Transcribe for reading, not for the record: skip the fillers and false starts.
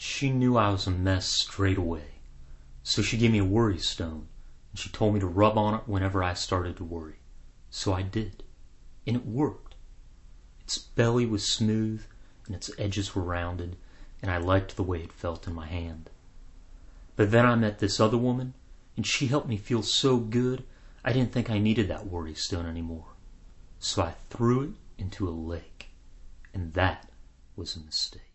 She knew I was a mess straight away, so she gave me a worry stone, and she told me to rub on it whenever I started to worry. So I did, and it worked. Its belly was smooth, and its edges were rounded, and I liked the way it felt in my hand. But then I met this other woman, and she helped me feel so good, I didn't think I needed that worry stone anymore. So I threw it into a lake, and that was a mistake.